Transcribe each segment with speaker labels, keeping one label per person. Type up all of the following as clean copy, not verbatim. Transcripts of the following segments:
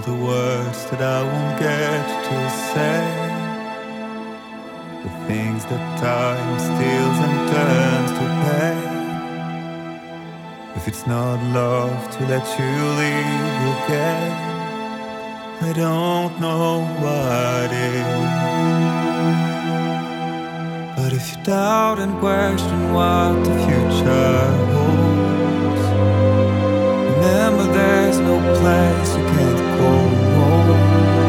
Speaker 1: the words that I won't get to say, the things that time steals and turns to pain. If it's not love to let you leave again, I don't know what is. But if you doubt and question what the future holds, remember there's no place you can't go home.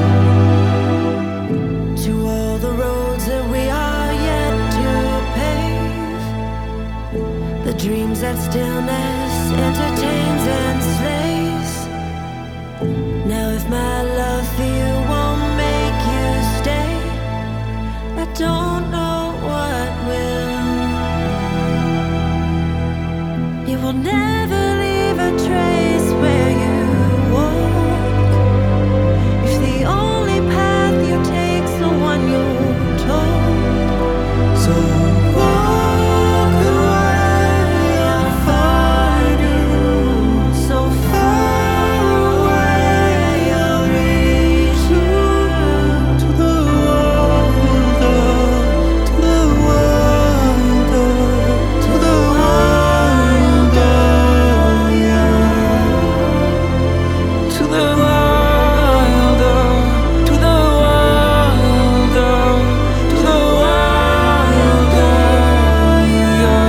Speaker 2: To all the roads that we are yet to pave, the dreams that stillness entertains and slays. Now if my love for you won't make you stay, I don't know what will. You will never leave a trace where you walk, if the only path you take's the one you're told.
Speaker 1: So walk away, I'll find you.
Speaker 2: So far away,
Speaker 1: I'll reach you to the world, to the world, to the world, yeah. To the world, to the world, to the world, yeah.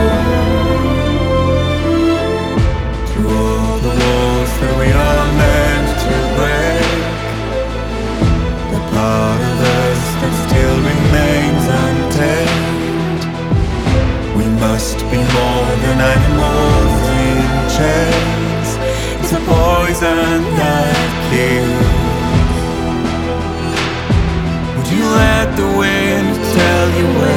Speaker 1: To all the walls that we are meant to break, the part of us that still remains untamed. We must be more than animals in chains. It's a poison that kills. Would you let the wind tell you where